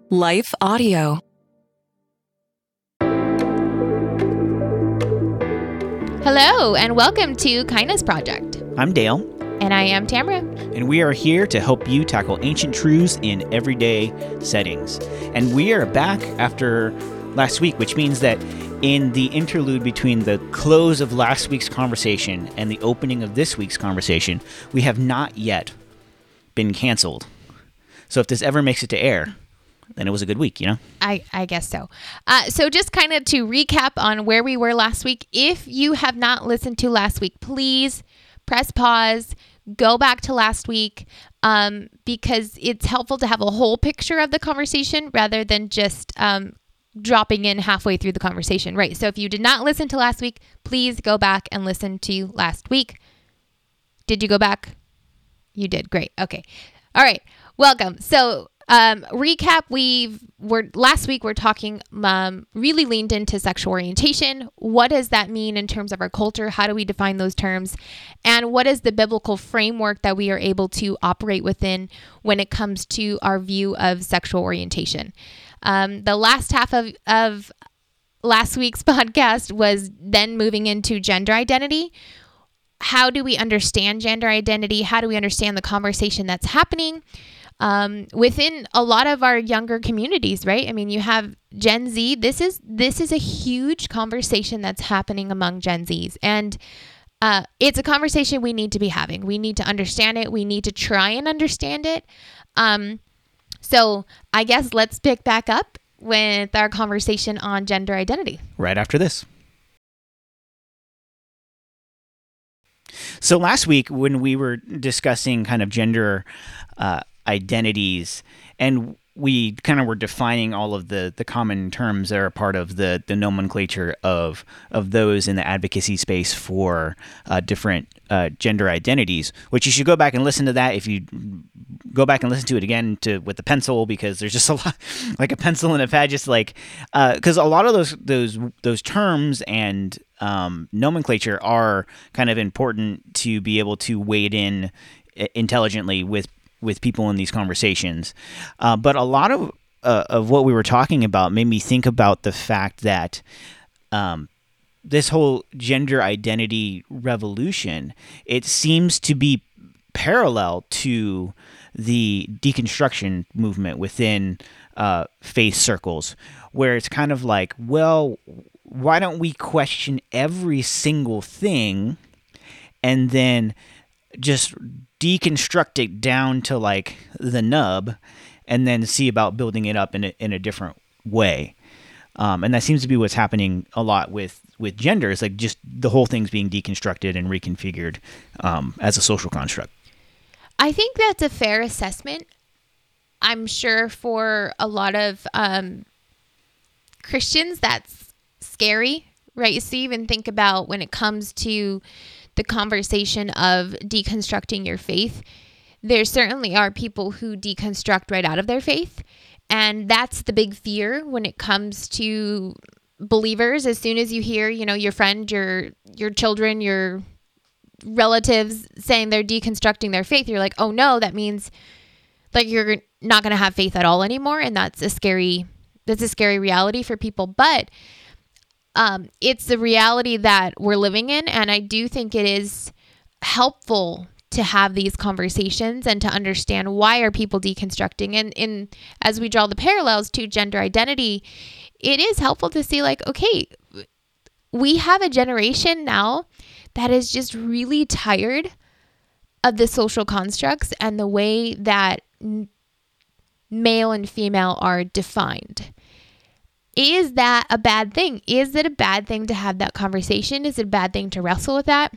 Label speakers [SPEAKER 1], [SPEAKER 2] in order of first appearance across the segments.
[SPEAKER 1] Life Audio.
[SPEAKER 2] Hello, and welcome to Kindness Project.
[SPEAKER 3] I'm Dale.
[SPEAKER 2] And I am Tamara.
[SPEAKER 3] And we are here to help you tackle ancient truths in everyday settings. And we are back after last week, which means that in the interlude between the close of last week's conversation and the opening of this week's conversation, we have not yet been canceled. So if this ever makes it to air, then it was a good week, you know?
[SPEAKER 2] I guess so. So just kind of to recap on where we were last week, if you have not listened to last week, please press pause, go back to last week, because it's helpful to have a whole picture of the conversation rather than just dropping in halfway through the conversation. Right. So if you did not listen to last week, please go back and listen to last week. Did you go back? You did. Great. Okay. All right. Welcome. So recap, last week we're talking, really leaned into sexual orientation. What does that mean in terms of our culture? How do we define those terms? And what is the biblical framework that we are able to operate within when it comes to our view of sexual orientation? The last half of last week's podcast was then moving into gender identity. How do we understand gender identity? How do we understand the conversation that's happening within a lot of our younger communities, right? I mean, you have Gen Z. This is a huge conversation that's happening among Gen Zs. And it's a conversation we need to be having. We need to understand it. We need to try and understand it. So I guess let's pick back up with our conversation on gender identity.
[SPEAKER 3] Right after this. So last week when we were discussing kind of gender identities, and we kind of were defining all of the common terms that are part of the nomenclature of those in the advocacy space for different gender identities, which you should go back and listen to that if you go back and listen to it again with the pencil, because there's just a lot, like a pencil and a pad, just like, because a lot of those terms and nomenclature are kind of important to be able to wade in intelligently with people in these conversations. But a lot of what we were talking about made me think about the fact that this whole gender identity revolution, it seems to be parallel to the deconstruction movement within faith circles, where it's kind of like, well, why don't we question every single thing and then just deconstruct it down to like the nub and then see about building it up in a different way. And that seems to be what's happening a lot with gender. It's like just the whole thing's being deconstructed and reconfigured as a social construct.
[SPEAKER 2] I think that's a fair assessment. I'm sure for a lot of Christians, that's scary, right? So even think about when it comes to the conversation of deconstructing your faith, there certainly are people who deconstruct right out of their faith. And that's the big fear when it comes to believers. As soon as you hear, your friend, your children, your relatives saying they're deconstructing their faith, you're like, oh no, that means like you're not going to have faith at all anymore. And that's a scary reality for people. But it's the reality that we're living in. And I do think it is helpful to have these conversations and to understand why are people deconstructing. And as we draw the parallels to gender identity, it is helpful to see like, okay, we have a generation now that is just really tired of the social constructs and the way that male and female are defined. Is that a bad thing? Is it a bad thing to have that conversation? Is it a bad thing to wrestle with that?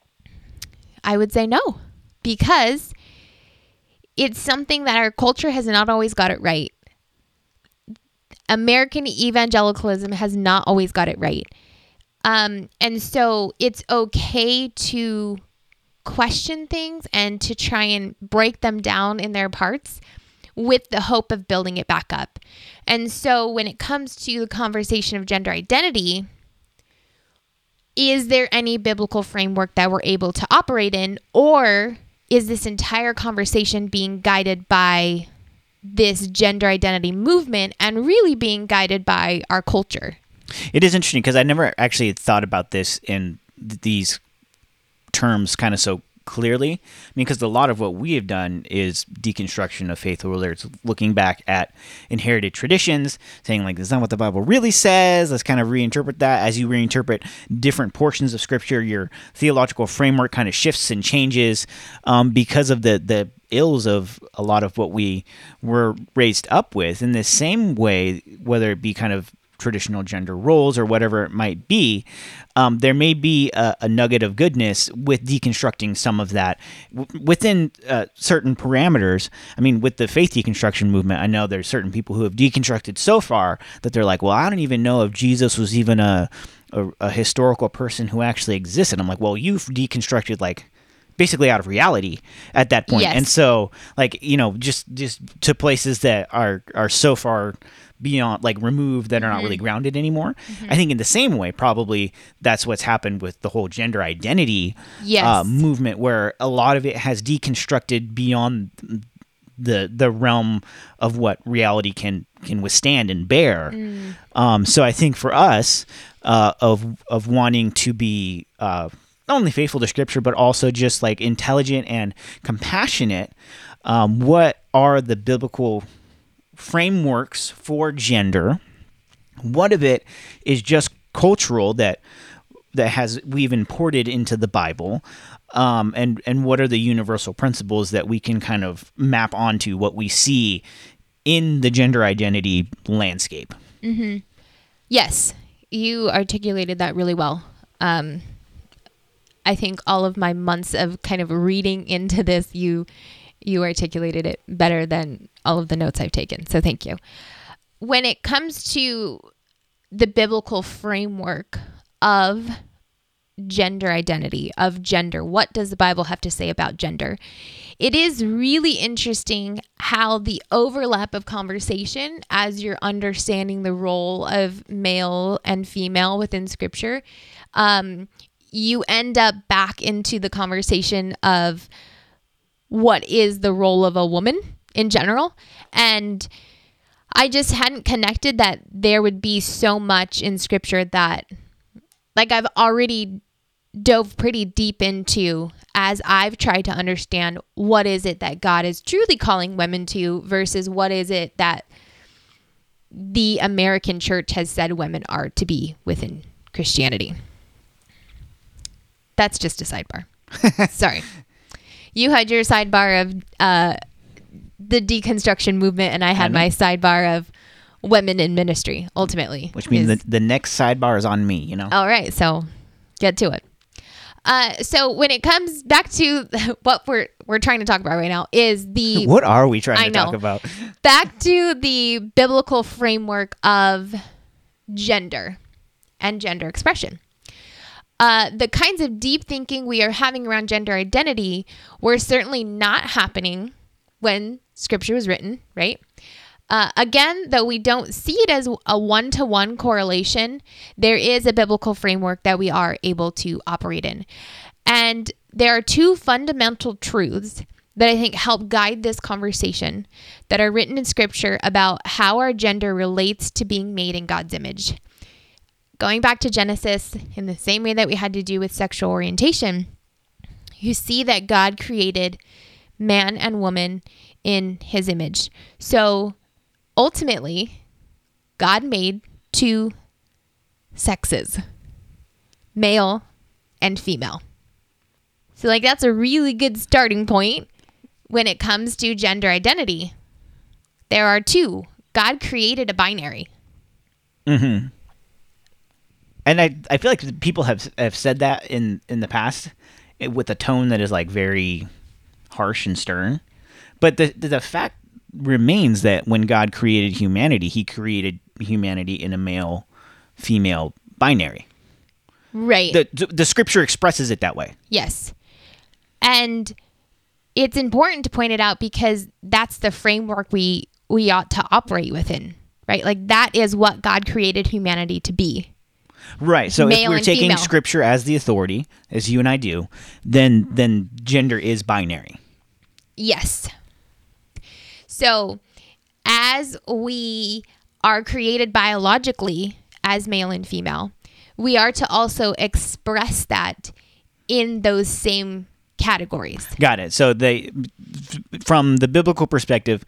[SPEAKER 2] I would say no, because it's something that our culture has not always got it right. American evangelicalism has not always got it right. And so it's okay to question things and to try and break them down in their parts with the hope of building it back up. And so when it comes to the conversation of gender identity, is there any biblical framework that we're able to operate in, or is this entire conversation being guided by this gender identity movement and really being guided by our culture.
[SPEAKER 3] It is interesting because I never actually thought about this in these terms kind of so clearly. I mean, because a lot of what we have done is deconstruction of faith rulers, looking back at inherited traditions, saying like, that's not what the Bible really says. Let's kind of reinterpret that. As you reinterpret different portions of Scripture, your theological framework kind of shifts and changes because of the ills of a lot of what we were raised up with. In the same way, whether it be kind of traditional gender roles or whatever it might be, there may be a nugget of goodness with deconstructing some of that within certain parameters. I mean, with the faith deconstruction movement, I know there's certain people who have deconstructed so far that they're like, well, I don't even know if Jesus was even a historical person who actually existed. I'm like, well, you've deconstructed like basically out of reality at that point.
[SPEAKER 2] Yes.
[SPEAKER 3] And so like, you know, just to places that are so far beyond, like, removed, that are not really grounded anymore. I think in the same way, probably that's what's happened with the whole gender identity movement, where a lot of it has deconstructed beyond the realm of what reality can withstand and bear. So I think for us, of wanting to be not only faithful to Scripture, but also just like intelligent and compassionate, what are the biblical frameworks for gender? What of it is just cultural that we've imported into the Bible, and what are the universal principles that we can kind of map onto what we see in the gender identity landscape?
[SPEAKER 2] Yes, you articulated that really well. I think all of my months of kind of reading into this, you articulated it better than all of the notes I've taken. So thank you. When it comes to the biblical framework of gender identity, of gender, what does the Bible have to say about gender? It is really interesting how the overlap of conversation, as you're understanding the role of male and female within Scripture, you end up back into the conversation of what is the role of a woman in general. And I just hadn't connected that there would be so much in Scripture that, like, I've already dove pretty deep into as I've tried to understand what is it that God is truly calling women to versus what is it that the American church has said women are to be within Christianity. That's just a sidebar. Sorry. You had your sidebar of the deconstruction movement, and I had my sidebar of women in ministry, ultimately.
[SPEAKER 3] Which means the next sidebar is on me, you know?
[SPEAKER 2] All right, so get to it. So when it comes back to what we're trying to talk about right now is the...
[SPEAKER 3] What are we trying to talk about?
[SPEAKER 2] Back to the biblical framework of gender and gender expression. The kinds of deep thinking we are having around gender identity were certainly not happening when Scripture was written, right? Again, though we don't see it as a one-to-one correlation, there is a biblical framework that we are able to operate in. And there are two fundamental truths that I think help guide this conversation that are written in Scripture about how our gender relates to being made in God's image. Going back to Genesis, in the same way that we had to do with sexual orientation, you see that God created man and woman in His image. So ultimately, God made two sexes, male and female. So like that's a really good starting point when it comes to gender identity. There are two. God created a binary.
[SPEAKER 3] Mm-hmm. And I feel like people have said that in the past with a tone that is like very harsh and stern. But the fact remains that when God created humanity, He created humanity in a male-female binary.
[SPEAKER 2] Right.
[SPEAKER 3] The Scripture expresses it that way.
[SPEAKER 2] Yes. And it's important to point it out because that's the framework we ought to operate within, right? Like that is what God created humanity to be.
[SPEAKER 3] Right. So
[SPEAKER 2] Male
[SPEAKER 3] if we're
[SPEAKER 2] and
[SPEAKER 3] taking
[SPEAKER 2] female.
[SPEAKER 3] Scripture as the authority, as you and I do, then gender is binary.
[SPEAKER 2] Yes. So as we are created biologically as male and female, we are to also express that in those same categories.
[SPEAKER 3] Got it. So from the biblical perspective,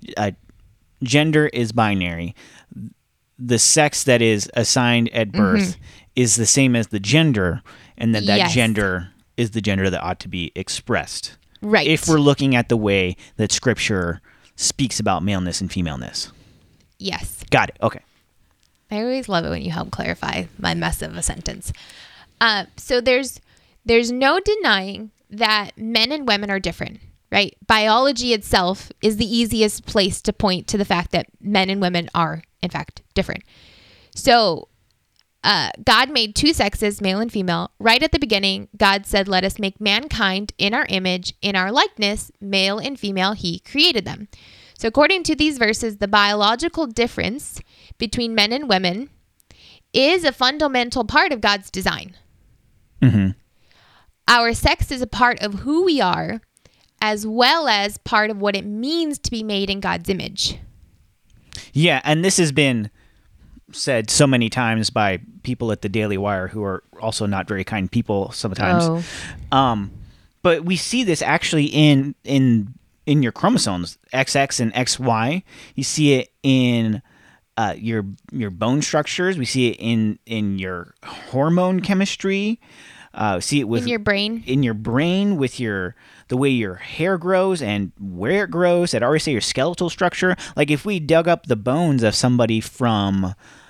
[SPEAKER 3] gender is binary. The sex that is assigned at birth is the same as the gender, and then that gender is the gender that ought to be expressed.
[SPEAKER 2] Right.
[SPEAKER 3] If we're looking at the way that Scripture speaks about maleness and femaleness.
[SPEAKER 2] Yes.
[SPEAKER 3] Got it. Okay.
[SPEAKER 2] I always love it when you help clarify my mess of a sentence. So there's no denying that men and women are different, right? Biology itself is the easiest place to point to the fact that men and women are, in fact, different. So God made two sexes, male and female. Right at the beginning, God said, let us make mankind in our image, in our likeness, male and female, he created them. So according to these verses, the biological difference between men and women is a fundamental part of God's design.
[SPEAKER 3] Mm-hmm.
[SPEAKER 2] Our sex is a part of who we are, as well as part of what it means to be made in God's image.
[SPEAKER 3] Yeah, and this has been said so many times by people at the Daily Wire who are also not very kind people sometimes.
[SPEAKER 2] Oh.
[SPEAKER 3] But we see this actually in your chromosomes, XX and XY. You see it in your bone structures. We see it in your hormone chemistry. See it with
[SPEAKER 2] In your brain.
[SPEAKER 3] In your brain with the way your hair grows and where it grows. I'd already say your skeletal structure. Like if we dug up the bones of somebody from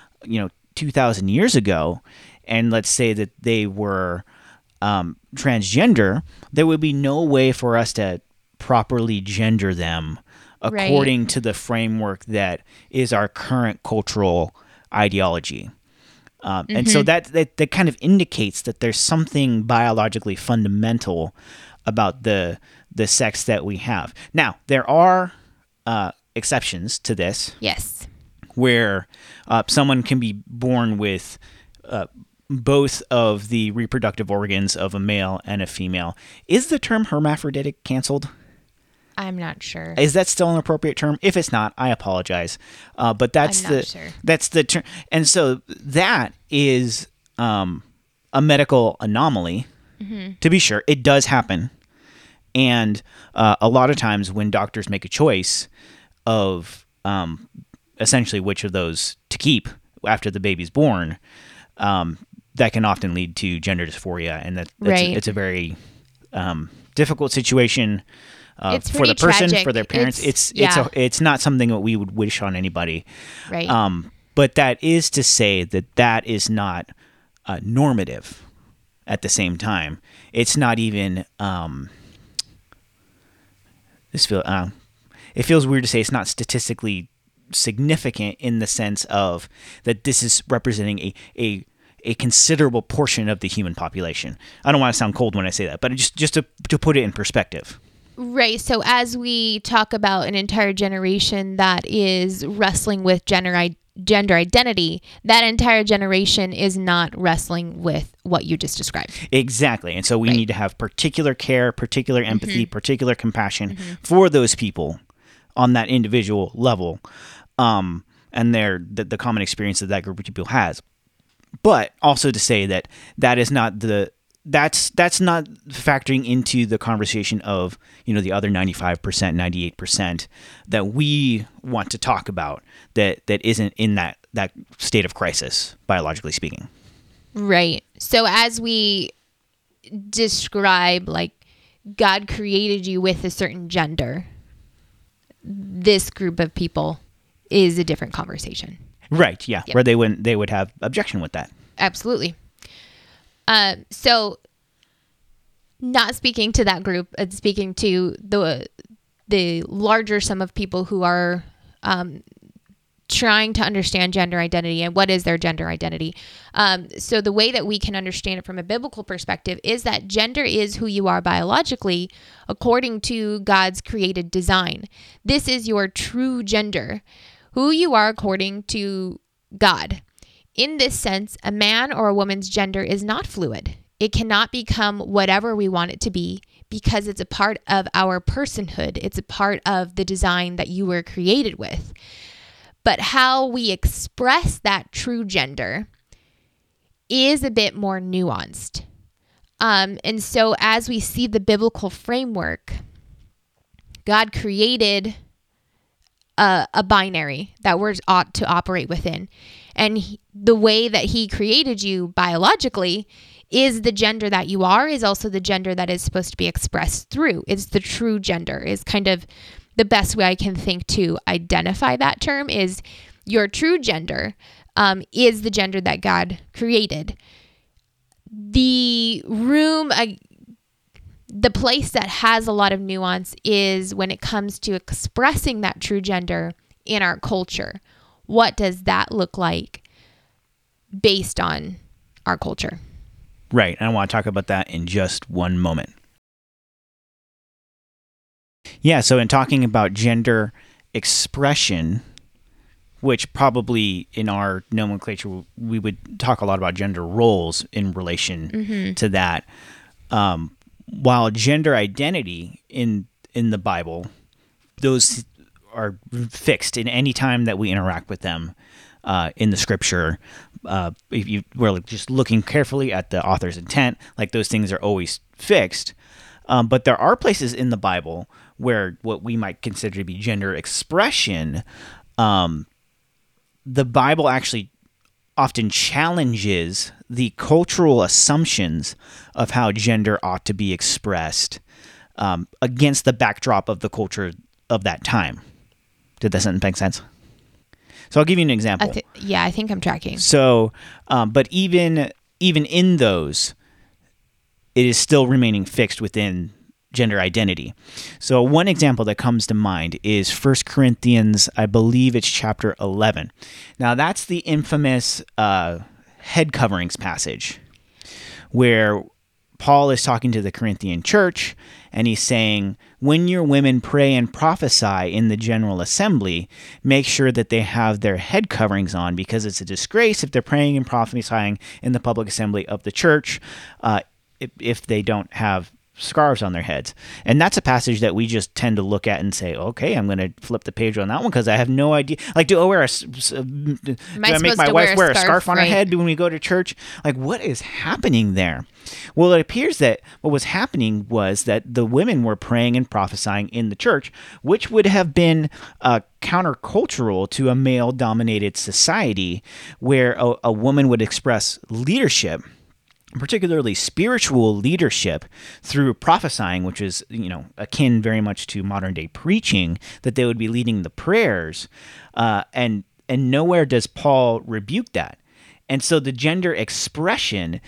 [SPEAKER 3] 2,000 years ago, and let's say that they were transgender, there would be no way for us to properly gender them according to the framework that is our current cultural ideology. And so that kind of indicates that there's something biologically fundamental about the sex that we have. Now, there are exceptions to this.
[SPEAKER 2] Yes.
[SPEAKER 3] Where someone can be born with both of the reproductive organs of a male and a female. Is the term hermaphroditic canceled?
[SPEAKER 2] I'm not sure.
[SPEAKER 3] Is that still an appropriate term? If it's not, I apologize. But that's that's the term. And so that is a medical anomaly, to be sure. It does happen. And a lot of times when doctors make a choice of essentially which of those to keep after the baby's born, that can often lead to gender dysphoria. And it's a very difficult situation.
[SPEAKER 2] It's
[SPEAKER 3] for the person,
[SPEAKER 2] tragic.
[SPEAKER 3] For their parents. It's not something that we would wish on anybody.
[SPEAKER 2] Right.
[SPEAKER 3] But that is to say that is not normative at the same time. It's not even it feels weird to say it's not statistically significant in the sense of that this is representing a considerable portion of the human population. I don't want to sound cold when I say that, but just to put it in perspective.
[SPEAKER 2] Right. So as we talk about an entire generation that is wrestling with gender identity, that entire generation is not wrestling with what you just described.
[SPEAKER 3] Exactly. And so we need to have particular care, particular empathy, particular compassion for those people on that individual level, and the common experience that group of people has. But also to say that is not that's not factoring into the conversation of the other 95%, 98% that we want to talk about that isn't in that state of crisis, biologically speaking.
[SPEAKER 2] Right. So as we describe, like, God created you with a certain gender, this group of people is a different conversation.
[SPEAKER 3] Right. Yeah. Yep. Where they would have objection with that.
[SPEAKER 2] Absolutely. So not speaking to that group, speaking to the larger sum of people who are trying to understand gender identity and what is their gender identity. So the way that we can understand it from a biblical perspective is that gender is who you are biologically according to God's created design. This is your true gender, who you are according to God. In this sense, a man or a woman's gender is not fluid. It cannot become whatever we want it to be because it's a part of our personhood. It's a part of the design that you were created with. But how we express that true gender is a bit more nuanced. And so as we see the biblical framework, God created a binary that we're ought to operate within. And the way that he created you biologically is the gender that you are, is also the gender that is supposed to be expressed through. It's the true gender, is kind of the best way I can think to identify that term, is your true gender is the gender that God created. The place that has a lot of nuance is when it comes to expressing that true gender in our culture. What does that look like based on our culture?
[SPEAKER 3] Right. And I want to talk about that in just one moment. Yeah. So in talking about gender expression, which probably in our nomenclature, we would talk a lot about gender roles in relation to that. While gender identity in the Bible, those are fixed in any time that we interact with them in the scripture. If you were just looking carefully at the author's intent, like those things are always fixed. But there are places in the Bible where what we might consider to be gender expression, the Bible actually often challenges the cultural assumptions of how gender ought to be expressed against the backdrop of the culture of that time. Did that sentence make sense? So I'll give you an example.
[SPEAKER 2] I think I'm tracking.
[SPEAKER 3] So, but even in those, it is still remaining fixed within gender identity. So one example that comes to mind is 1 Corinthians, I believe it's chapter 11. Now that's the infamous head coverings passage where Paul is talking to the Corinthian church and he's saying, when your women pray and prophesy in the general assembly, make sure that they have their head coverings on, because it's a disgrace if they're praying and prophesying in the public assembly of the church if they don't have scarves on their heads. And that's a passage that we just tend to look at and say, okay, I'm going to flip the page on that one because I have no idea. Like, do I make my wife wear a scarf on her head when we go to church? Like, what is happening there? Well, it appears that what was happening was that the women were praying and prophesying in the church, which would have been countercultural to a male-dominated society where a woman would express leadership, particularly spiritual leadership, through prophesying, which is, akin very much to modern day preaching, that they would be leading the prayers. And nowhere does Paul rebuke that. And so the gender expression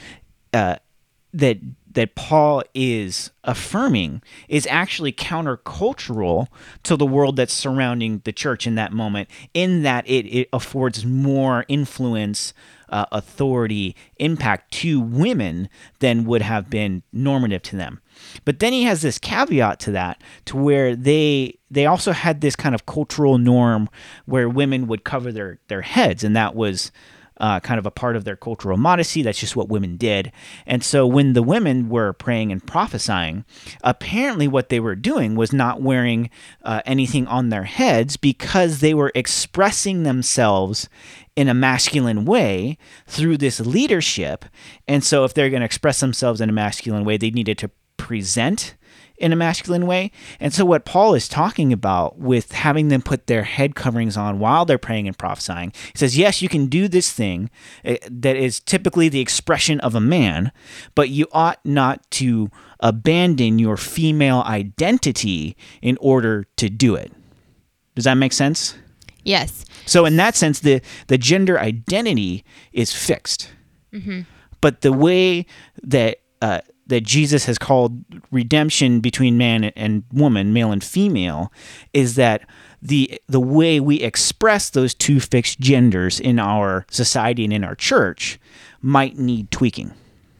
[SPEAKER 3] that Paul is affirming is actually countercultural to the world that's surrounding the church in that moment, in that it affords more influence, authority, impact to women than would have been normative to them. But then he has this caveat to that, to where they also had this kind of cultural norm where women would cover their heads, and that was kind of a part of their cultural modesty. That's just what women did. And so when the women were praying and prophesying, apparently what they were doing was not wearing anything on their heads, because they were expressing themselves in a masculine way through this leadership. And so if they're going to express themselves in a masculine way, they needed to present in a masculine way. And so what Paul is talking about with having them put their head coverings on while they're praying and prophesying, he says, yes, you can do this thing that is typically the expression of a man, but you ought not to abandon your female identity in order to do it. Does that make sense?
[SPEAKER 2] Yes.
[SPEAKER 3] So in that sense, the gender identity is fixed. Mm-hmm. But the way that Jesus has called redemption between man and woman, male and female, is that the way we express those two fixed genders in our society and in our church might need tweaking.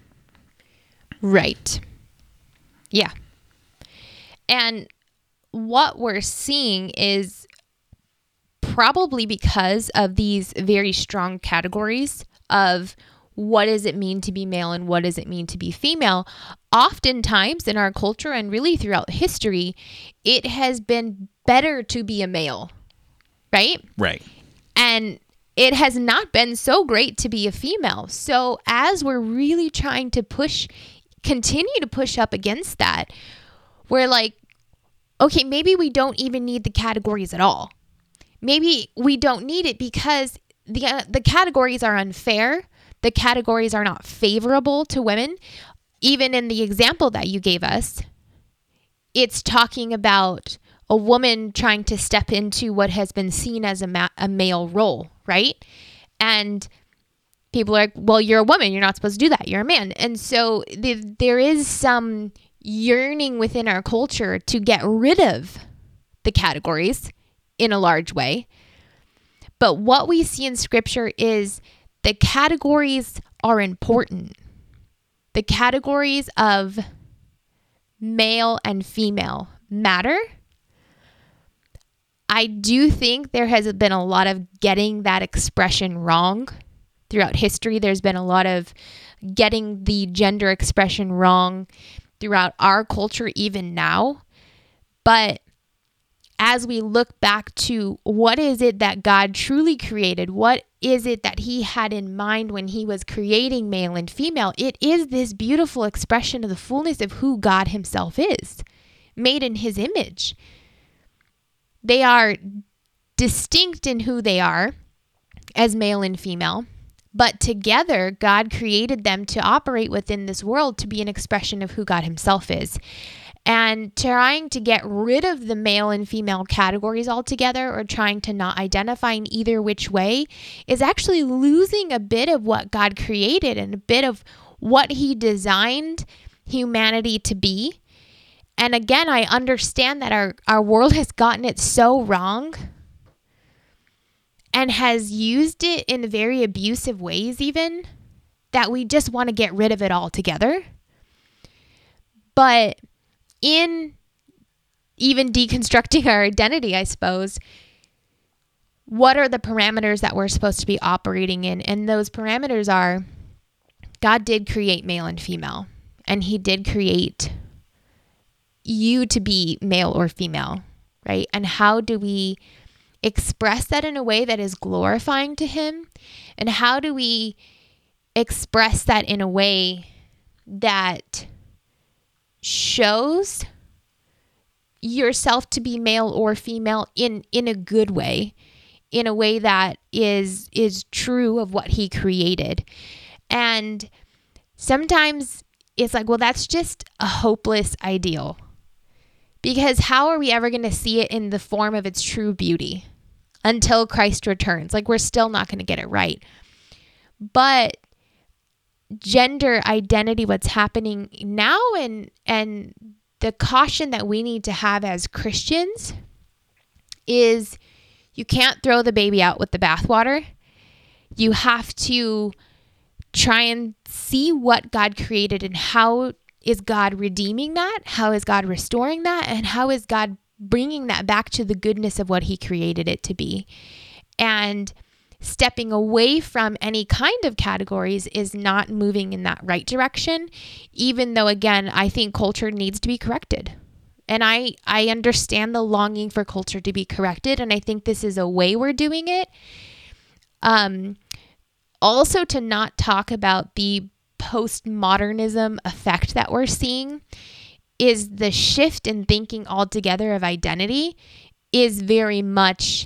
[SPEAKER 2] Right. Yeah. And what we're seeing is, probably because of these very strong categories of what does it mean to be male and what does it mean to be female, oftentimes in our culture and really throughout history, it has been better to be a male, right?
[SPEAKER 3] Right.
[SPEAKER 2] And it has not been so great to be a female. So as we're really trying to continue to push up against that, we're like, okay, maybe we don't even need the categories at all. Maybe we don't need it because the categories are unfair. The categories are not favorable to women. Even in the example that you gave us, it's talking about a woman trying to step into what has been seen as a male role, right? And people are like, well, you're a woman. You're not supposed to do that. You're a man. And so there is some yearning within our culture to get rid of the categories in a large way. But what we see in scripture is the categories are important. The categories of male and female matter. I do think there has been a lot of getting that expression wrong throughout history. There's been a lot of getting the gender expression wrong throughout our culture, even now. But as we look back to what is it that God truly created, what is it that he had in mind when he was creating male and female, it is this beautiful expression of the fullness of who God himself is, made in his image. They are distinct in who they are as male and female, but together God created them to operate within this world to be an expression of who God himself is. And trying to get rid of the male and female categories altogether, or trying to not identify in either which way, is actually losing a bit of what God created and a bit of what he designed humanity to be. And again, I understand that our world has gotten it so wrong and has used it in very abusive ways even, that we just want to get rid of it altogether. But in even deconstructing our identity, I suppose, what are the parameters that we're supposed to be operating in? And those parameters are, God did create male and female, and he did create you to be male or female, right? And how do we express that in a way that is glorifying to him? And how do we express that in a way that shows yourself to be male or female in a good way, in a way that is true of what he created? And sometimes it's like, well, that's just a hopeless ideal, because how are we ever going to see it in the form of its true beauty until Christ returns? Like, we're still not going to get it right. But gender identity, what's happening now, and the caution that we need to have as Christians is, you can't throw the baby out with the bathwater. You have to try and see what God created, and how is God redeeming that? How is God restoring that? And how is God bringing that back to the goodness of what he created it to be? And stepping away from any kind of categories is not moving in that right direction, even though, again, I think culture needs to be corrected. And I understand the longing for culture to be corrected, and I think this is a way we're doing it. Also, to not talk about the postmodernism effect that we're seeing, is the shift in thinking altogether of identity is very much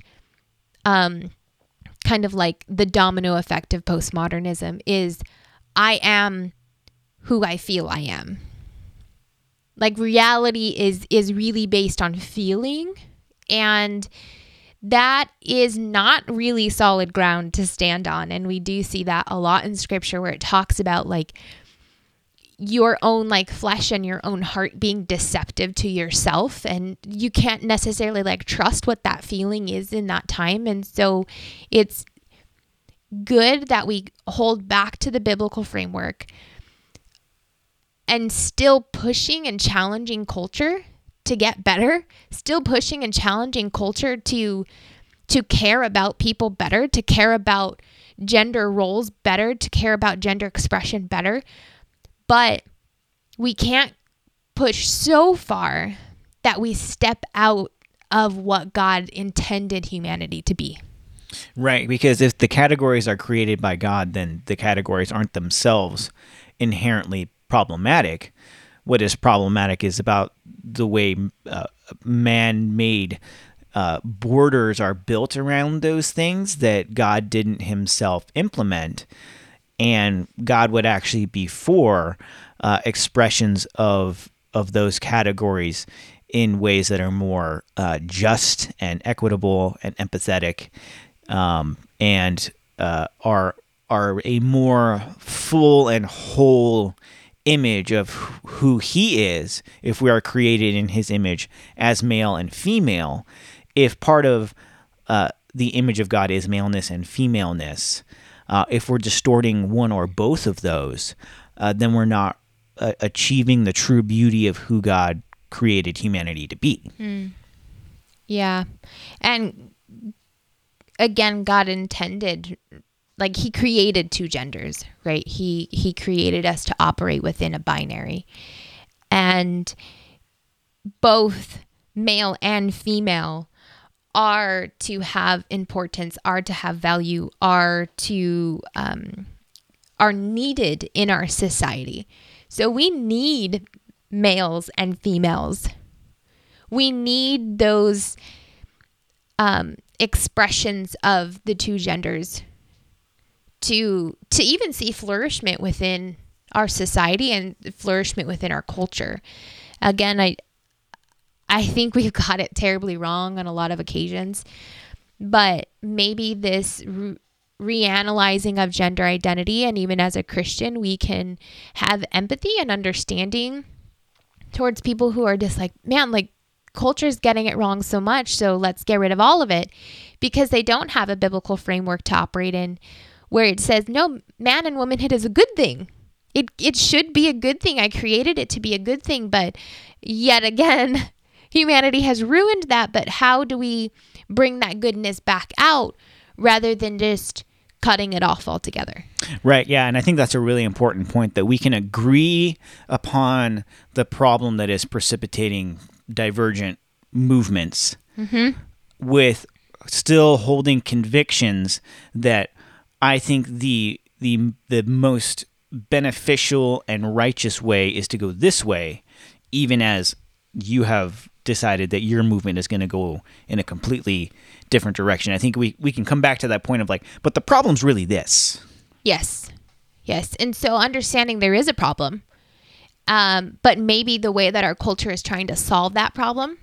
[SPEAKER 2] kind of like the domino effect of postmodernism is, I am who I feel I am. Like, reality is really based on feeling, and that is not really solid ground to stand on. And we do see that a lot in scripture, where it talks about like your own like flesh and your own heart being deceptive to yourself, and you can't necessarily like trust what that feeling is in that time. And so it's good that we hold back to the biblical framework and still pushing and challenging culture to get better, still pushing and challenging culture to to care about people better, to care about gender roles better, to care about gender expression better. But we can't push so far that we step out of what God intended humanity to be.
[SPEAKER 3] Right, because if the categories are created by God, then the categories aren't themselves inherently problematic. What is problematic is about the way man-made borders are built around those things that God didn't himself implement. And God would actually be for expressions of those categories in ways that are more just and equitable and empathetic, and are a more full and whole image of who he is if we are created in his image as male and female. If part of the image of God is maleness and femaleness, if we're distorting one or both of those, then we're not achieving the true beauty of who God created humanity to be.
[SPEAKER 2] Yeah. And again, God intended, like he created two genders, right? He created us to operate within a binary. And both male and female are to have importance, are to have value, are needed in our society. So we need males and females. We need those expressions of the two genders to even see flourishment within our society and flourishment within our culture. Again, I think we've got it terribly wrong on a lot of occasions, but maybe this reanalyzing of gender identity, and even as a Christian, we can have empathy and understanding towards people who are just like, man, like culture's getting it wrong so much, so let's get rid of all of it, because they don't have a biblical framework to operate in where it says, no, man and womanhood is a good thing. It should be a good thing. I created it to be a good thing, but yet again, humanity has ruined that. But how do we bring that goodness back out rather than just cutting it off altogether?
[SPEAKER 3] Right, yeah, and I think that's a really important point, that we can agree upon the problem that is precipitating divergent movements with still holding convictions that I think the most beneficial and righteous way is to go this way, even as you have decided that your movement is going to go in a completely different direction. I think we can come back to that point of like, but the problem's really this.
[SPEAKER 2] Yes. And so understanding there is a problem, but maybe the way that our culture is trying to solve that problem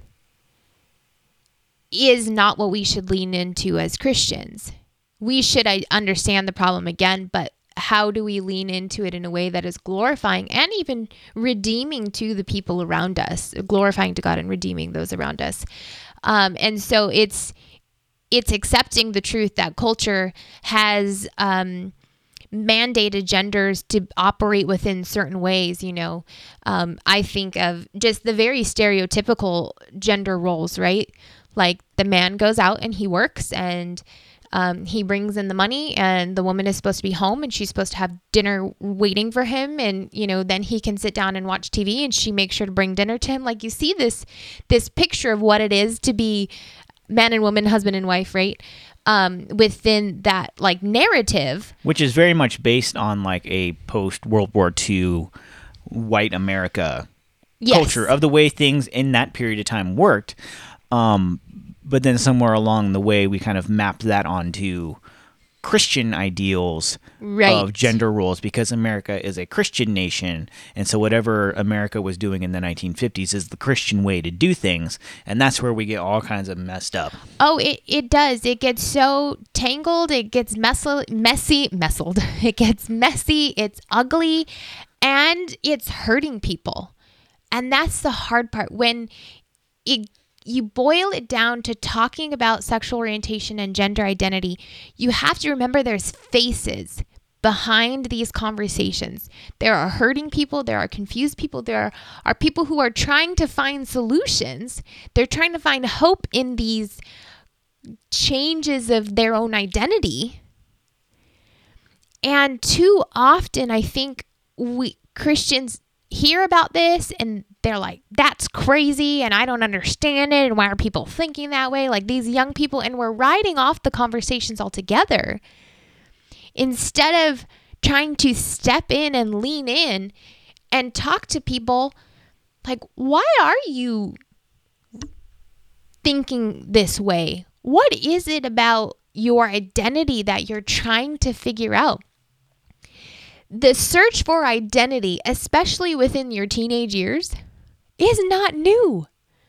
[SPEAKER 2] is not what we should lean into as Christians. We should understand the problem again, but how do we lean into it in a way that is glorifying and even redeeming to the people around us, glorifying to God and redeeming those around us? And so it's accepting the truth that culture has mandated genders to operate within certain ways. I think of just the very stereotypical gender roles, right? Like the man goes out and he works and he brings in the money, and the woman is supposed to be home and she's supposed to have dinner waiting for him. And, then he can sit down and watch TV and she makes sure to bring dinner to him. Like you see this picture of what it is to be man and woman, husband and wife, right? Within that like narrative.
[SPEAKER 3] Which is very much based on like a post-World War II white America culture of the way things in that period of time worked. But then somewhere along the way, we kind of mapped that onto Christian ideals of gender roles, because America is a Christian nation. And so whatever America was doing in the 1950s is the Christian way to do things. And that's where we get all kinds of messed up.
[SPEAKER 2] Oh, it does. It gets so tangled. It gets messy. It gets messy. It's ugly. And it's hurting people. And that's the hard part. When you boil it down to talking about sexual orientation and gender identity, you have to remember there's faces behind these conversations. There are hurting people. There are confused people. There are people who are trying to find solutions. They're trying to find hope in these changes of their own identity. And too often, I think we Christians hear about this and they're like, that's crazy and I don't understand it. And why are people thinking that way? Like these young people, and we're writing off the conversations altogether instead of trying to step in and lean in and talk to people like, why are you thinking this way? What is it about your identity that you're trying to figure out? The search for identity, especially within your teenage years, is not new.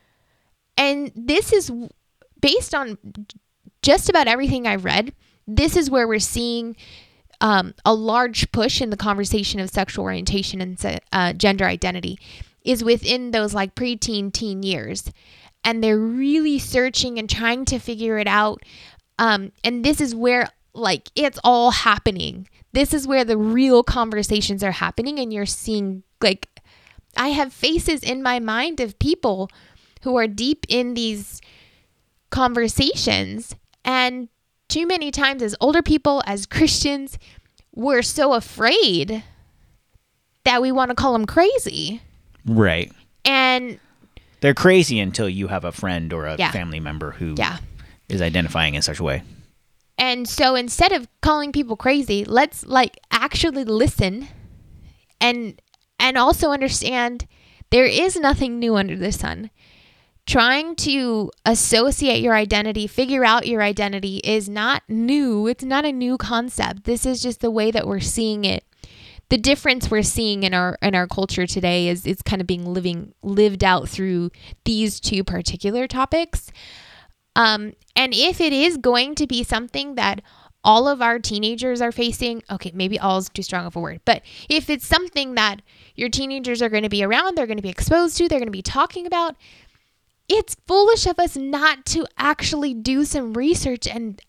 [SPEAKER 2] And this is based on just about everything I've read. This is where we're seeing a large push in the conversation of sexual orientation and gender identity is within those like preteen, teen years. And they're really searching and trying to figure it out. And this is where like it's all happening. This is where the real conversations are happening. And you're seeing like, I have faces in my mind of people who are deep in these conversations. And too many times as older people, as Christians, we're so afraid that we want to call them crazy.
[SPEAKER 3] Right.
[SPEAKER 2] And
[SPEAKER 3] they're crazy until you have a friend or a family member who is identifying in such a way.
[SPEAKER 2] And so instead of calling people crazy, let's like actually listen and also understand there is nothing new under the sun. Trying to associate your identity, figure out your identity is not new. It's not a new concept. This is just the way that we're seeing it. The difference we're seeing in our culture today is it's kind of being lived out through these two particular topics. And if it is going to be something that all of our teenagers are facing, okay, maybe all is too strong of a word, but if it's something that your teenagers are going to be around, they're going to be exposed to, they're going to be talking about, it's foolish of us not to actually do some research and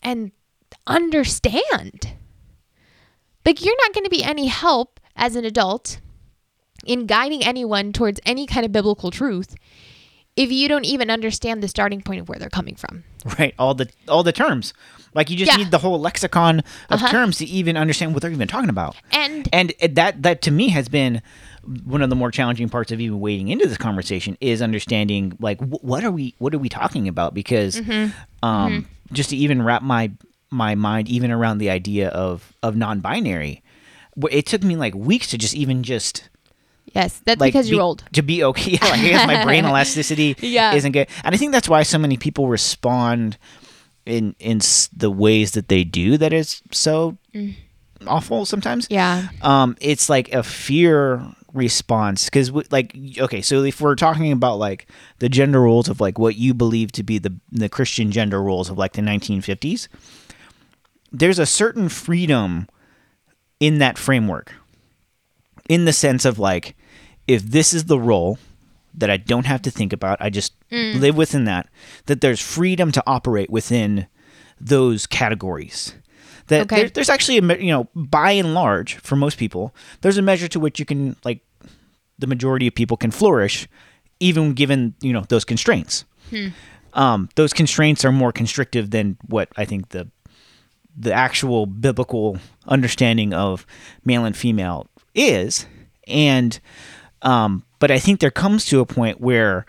[SPEAKER 2] understand. Like, you're not going to be any help as an adult in guiding anyone towards any kind of biblical truth if you don't even understand the starting point of where they're coming from.
[SPEAKER 3] Right. All the terms. Like, you just need the whole lexicon of terms to even understand what they're even talking about. And that to me has been one of the more challenging parts of even wading into this conversation is understanding, like, what are we talking about? Because just to even wrap my mind even around the idea of non-binary, it took me like weeks to just
[SPEAKER 2] yes, that's like, because you're old.
[SPEAKER 3] To be okay. Like, I guess my brain elasticity isn't good. And I think that's why so many people respond in the ways that they do that is so awful sometimes.
[SPEAKER 2] Yeah.
[SPEAKER 3] It's like a fear response. Because, like, okay, so if we're talking about, like, the gender roles of, like, what you believe to be the Christian gender roles of, like, the 1950s, there's a certain freedom in that framework. In the sense of, like, if this is the role that I don't have to think about, I just live within that there's freedom to operate within those categories. That there's actually, by and large, for most people, there's a measure to which you can, like, the majority of people can flourish, even given, those constraints. Those constraints are more constrictive than what I think the actual biblical understanding of male and female is. And but I think there comes to a point where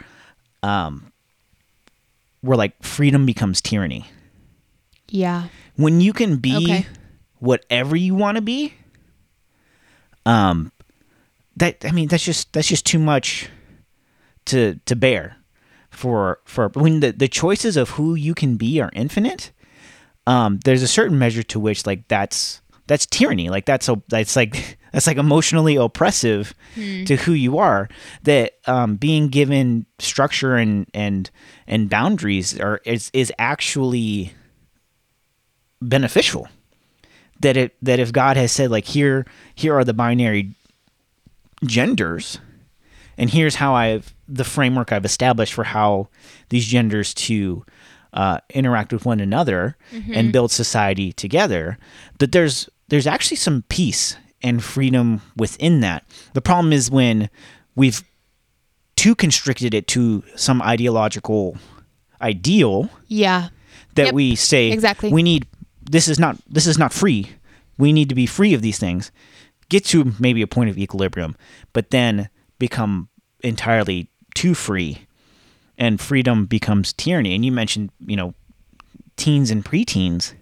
[SPEAKER 3] like freedom becomes tyranny.
[SPEAKER 2] Yeah.
[SPEAKER 3] When you can be whatever you want to be, that's just too much to bear for when the choices of who you can be are infinite. There's a certain measure to which, like, that's tyranny. Like, that's like emotionally oppressive to who you are. That being given structure and boundaries is actually beneficial. That if God has said, like, here are the binary genders, and here's how the framework I've established for how these genders to interact with one another and build society together, that there's actually some peace and freedom within that. The problem is when we've too constricted it to some ideological ideal that
[SPEAKER 2] Yep.
[SPEAKER 3] we say
[SPEAKER 2] Exactly.
[SPEAKER 3] we need. This is not free. We need to be free of these things. Get to maybe a point of equilibrium, but then become entirely too free, and freedom becomes tyranny. And you mentioned, teens and preteens.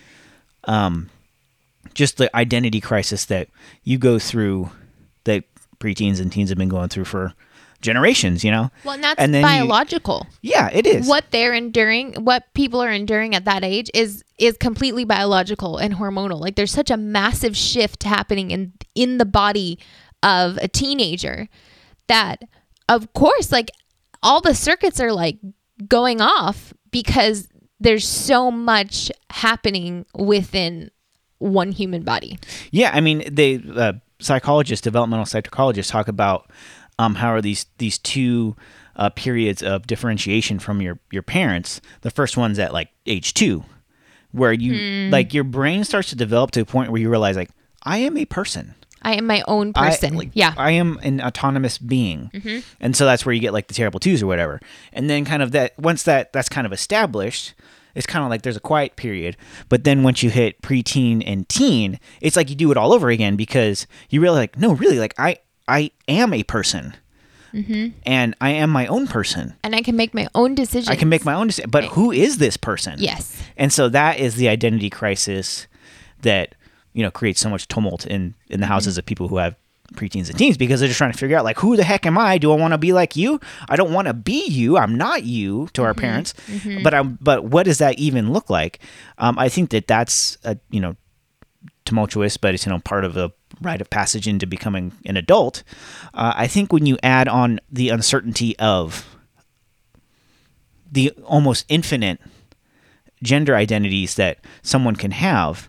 [SPEAKER 3] Just the identity crisis that you go through, that preteens and teens have been going through for generations,
[SPEAKER 2] Well, and that's
[SPEAKER 3] And then
[SPEAKER 2] biological.
[SPEAKER 3] Yeah, it is.
[SPEAKER 2] What they're enduring, what people are enduring at that age is completely biological and hormonal. Like there's such a massive shift happening in the body of a teenager that, of course, like all the circuits are like going off because there's so much happening within one human body.
[SPEAKER 3] Yeah, I mean, psychologists, developmental psychologists talk about how are these two periods of differentiation from your parents. The first one's at like age 2, where you like your brain starts to develop to a point where you realize like I am a person.
[SPEAKER 2] I am my own person.
[SPEAKER 3] I am an autonomous being. And so that's where you get like the terrible twos or whatever. And then kind of once that's kind of established, it's kind of like there's a quiet period. But then once you hit preteen and teen, it's like you do it all over again because you realize like, no, really, like I am a person. And I am my own person.
[SPEAKER 2] And I can make my own decisions.
[SPEAKER 3] I can make my own decisions. But who is this person?
[SPEAKER 2] Yes.
[SPEAKER 3] And so that is the identity crisis that, creates so much tumult in the houses of people who have preteens and teens, because they're just trying to figure out like, who the heck am I? Do I want to be like you? I don't want to be you. I'm not you to our parents. But what does that even look like? I think that's tumultuous, but it's part of a rite of passage into becoming an adult. I think when you add on the uncertainty of the almost infinite gender identities that someone can have,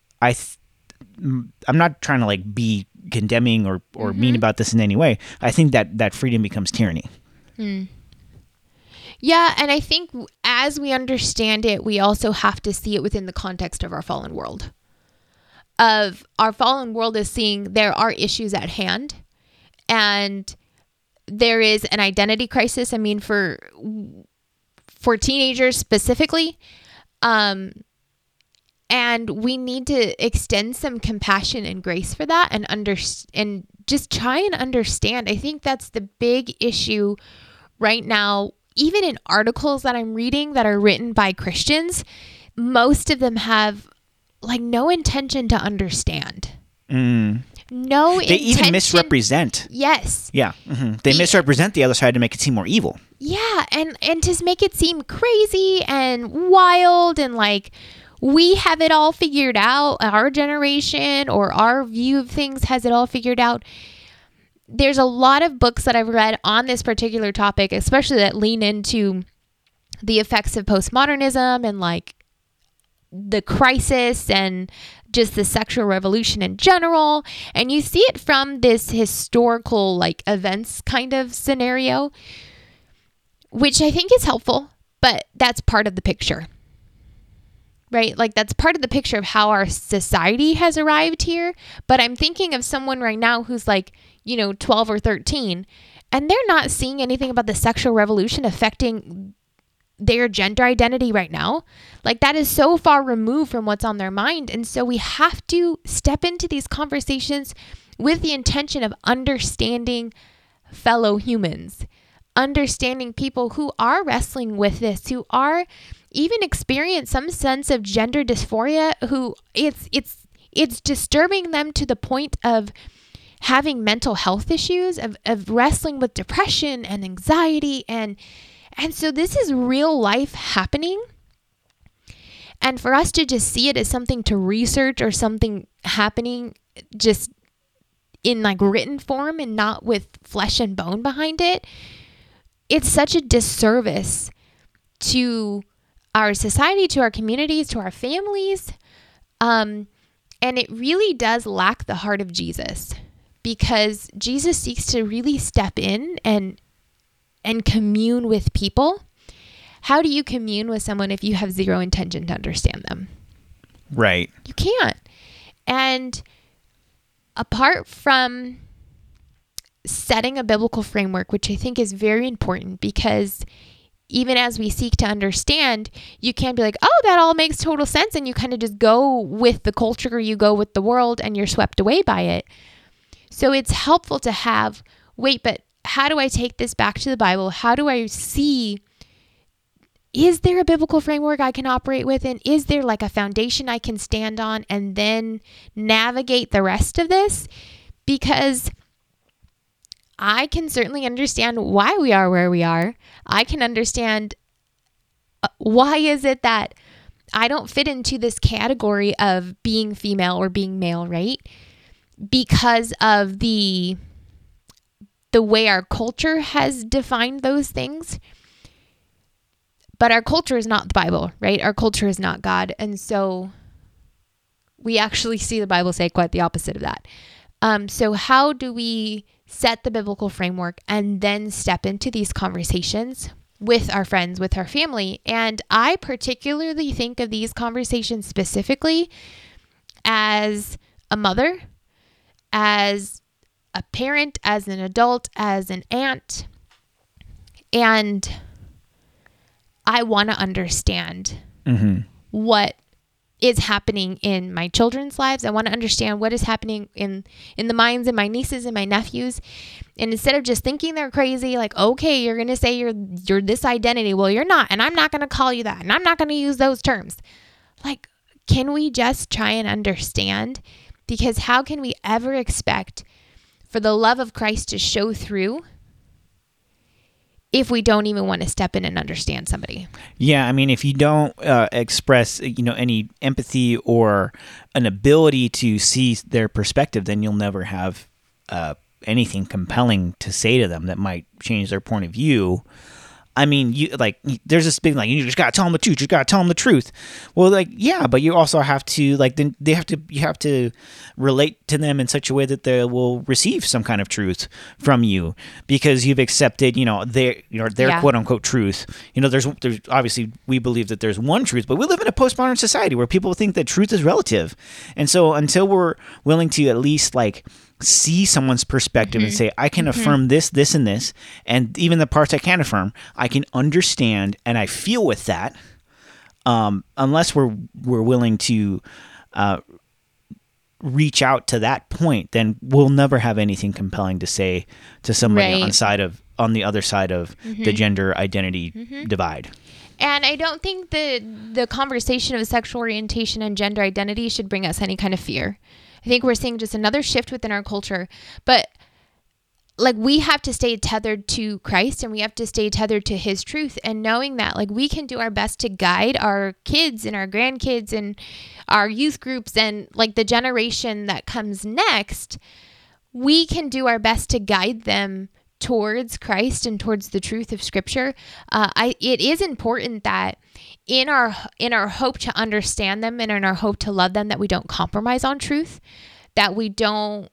[SPEAKER 3] I'm not trying to like be condemning or mean about this in any way. I think that freedom becomes tyranny.
[SPEAKER 2] Yeah, and I think as we understand it, we also have to see it within the context of our fallen world. Of our fallen world is seeing there are issues at hand, and there is an identity crisis. I mean, for teenagers specifically, and we need to extend some compassion and grace for that, and just try and understand. I think that's the big issue right now. Even in articles that I'm reading that are written by Christians, most of them have like no intention to understand. No intention.
[SPEAKER 3] They even misrepresent.
[SPEAKER 2] Yes.
[SPEAKER 3] Yeah. They misrepresent the other side to make it seem more evil.
[SPEAKER 2] Yeah, and to make it seem crazy and wild and like we have it all figured out. Our generation or our view of things has it all figured out. There's a lot of books that I've read on this particular topic, especially that lean into the effects of postmodernism and like the crisis and just the sexual revolution in general. And you see it from this historical like events kind of scenario, which I think is helpful, but that's part of the picture, right? Like that's part of the picture of how our society has arrived here. But I'm thinking of someone right now who's like, 12 or 13, and they're not seeing anything about the sexual revolution affecting their gender identity right now. Like that is so far removed from what's on their mind. And so we have to step into these conversations with the intention of understanding fellow humans, understanding people who are wrestling with this, who are even experience some sense of gender dysphoria, who it's disturbing them to the point of having mental health issues, of wrestling with depression and anxiety. And so this is real life happening. And for us to just see it as something to research or something happening just in like written form and not with flesh and bone behind it, it's such a disservice to our society, to our communities, to our families. And it really does lack the heart of Jesus, because Jesus seeks to really step in and commune with people. How do you commune with someone if you have zero intention to understand them?
[SPEAKER 3] Right.
[SPEAKER 2] You can't. And apart from setting a biblical framework, which I think is very important, because even as we seek to understand, you can be like, oh, that all makes total sense. And you kind of just go with the culture, or you go with the world, and you're swept away by it. So it's helpful to have, wait, but how do I take this back to the Bible? How do I see, is there a biblical framework I can operate within? Is there like a foundation I can stand on and then navigate the rest of this? Because I can certainly understand why we are where we are. I can understand why is it that I don't fit into this category of being female or being male, right? Because of the way our culture has defined those things. But our culture is not the Bible, right? Our culture is not God. And so we actually see the Bible say quite the opposite of that. So how do we set the biblical framework and then step into these conversations with our friends, with our family? And I particularly think of these conversations specifically as a mother, as a parent, as an adult, as an aunt. And I want to understand what is happening in my children's lives. I want to understand what is happening in the minds of my nieces and my nephews. And instead of just thinking they're crazy, like, okay, you're going to say you're this identity. Well, you're not. And I'm not going to call you that. And I'm not going to use those terms. Like, can we just try and understand? Because how can we ever expect for the love of Christ to show through if we don't even want to step in and understand somebody?
[SPEAKER 3] Yeah, I mean, if you don't express, any empathy or an ability to see their perspective, then you'll never have anything compelling to say to them that might change their point of view. I mean, there's this big, you just gotta tell them the truth. You gotta tell them the truth. Well, yeah, but you also have to, then you have to relate to them in such a way that they will receive some kind of truth from you, because you've accepted, their quote unquote truth. There's obviously, we believe that there's one truth, but we live in a postmodern society where people think that truth is relative, and so until we're willing to at least see someone's perspective and say, I can affirm this, this, and this, and even the parts I can't affirm, I can understand and I feel with that. Unless we're willing to reach out to that point, then we'll never have anything compelling to say to somebody on the other side of the gender identity divide.
[SPEAKER 2] And I don't think the conversation of sexual orientation and gender identity should bring us any kind of fear. I think we're seeing just another shift within our culture, but we have to stay tethered to Christ, and we have to stay tethered to his truth, and knowing that we can do our best to guide our kids and our grandkids and our youth groups and the generation that comes next. We can do our best to guide them towards Christ and towards the truth of Scripture. It is important that in our hope to understand them and in our hope to love them, that we don't compromise on truth, that we don't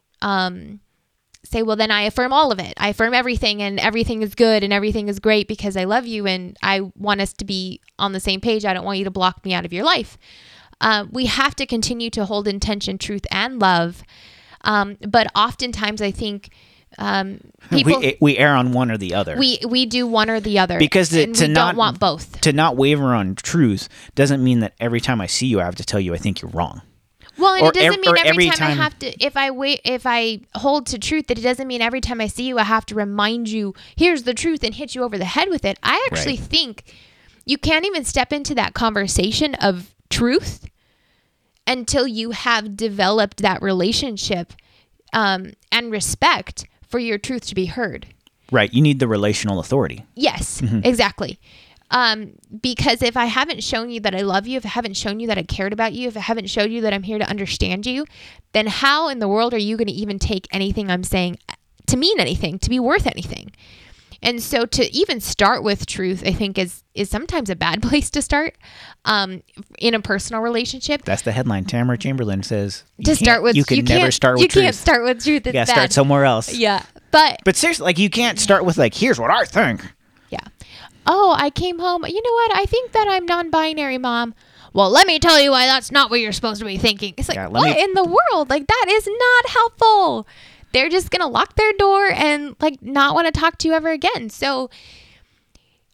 [SPEAKER 2] say, well, then I affirm all of it. I affirm everything, and everything is good and everything is great because I love you and I want us to be on the same page. I don't want you to block me out of your life. We have to continue to hold in tension truth and love. But oftentimes I think people,
[SPEAKER 3] we err on one or the other.
[SPEAKER 2] We do one or the other,
[SPEAKER 3] because we
[SPEAKER 2] don't want both.
[SPEAKER 3] To not waver on truth doesn't mean that every time I see you, I have to tell you I think you're wrong.
[SPEAKER 2] Well, and it doesn't mean every time I have to. If I hold to truth, that it doesn't mean every time I see you, I have to remind you, here's the truth, and hit you over the head with it. I actually think you can't even step into that conversation of truth until you have developed that relationship and respect for your truth to be heard.
[SPEAKER 3] Right. You need the relational authority.
[SPEAKER 2] Yes, exactly. Because if I haven't shown you that I love you, if I haven't shown you that I cared about you, if I haven't showed you that I'm here to understand you, then how in the world are you going to even take anything I'm saying to mean anything, to be worth anything? And so to even start with truth, I think is sometimes a bad place to start in a personal relationship.
[SPEAKER 3] That's the headline. Tamara Chamberlain says
[SPEAKER 2] you can't start with truth.
[SPEAKER 3] You can't
[SPEAKER 2] start with truth. It's bad.
[SPEAKER 3] Start somewhere else.
[SPEAKER 2] Yeah.
[SPEAKER 3] But seriously, you can't start with here's what I think.
[SPEAKER 2] Yeah. Oh, I came home. You know what? I think that I'm non-binary, Mom. Well, let me tell you why that's not what you're supposed to be thinking. It's what in the world? That is not helpful. They're just going to lock their door and not want to talk to you ever again. So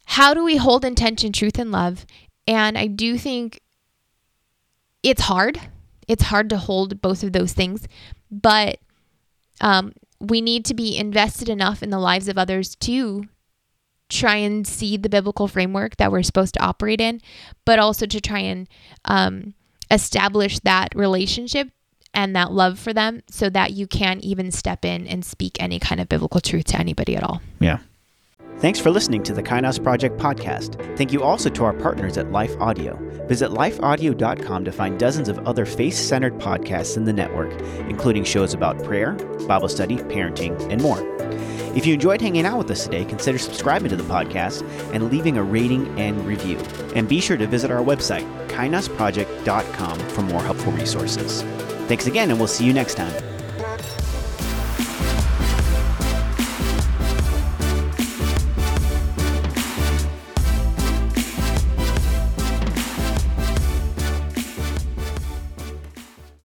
[SPEAKER 2] how do we hold intention, truth, and love? And I do think it's hard. It's hard to hold both of those things, but we need to be invested enough in the lives of others to try and see the biblical framework that we're supposed to operate in, but also to try and establish that relationship and that love for them so that you can even step in and speak any kind of biblical truth to anybody at all.
[SPEAKER 3] Yeah. Thanks for listening to the Kainos Project podcast. Thank you also to our partners at Life Audio. Visit lifeaudio.com to find dozens of other faith-centered podcasts in the network, including shows about prayer, Bible study, parenting, and more. If you enjoyed hanging out with us today, consider subscribing to the podcast and leaving a rating and review. And be sure to visit our website, kainosproject.com, for more helpful resources. Thanks again, and we'll see you next time.